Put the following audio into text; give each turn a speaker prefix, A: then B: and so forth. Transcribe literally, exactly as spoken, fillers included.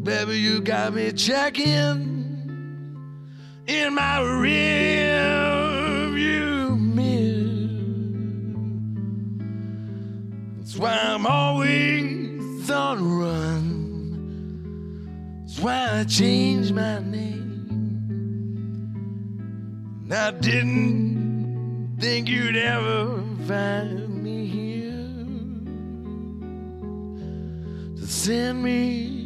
A: Baby, you got me checking in my rearview mirror. That's why I'm always on the run. That's why I changed my name. And I didn't think you'd ever find me here to send me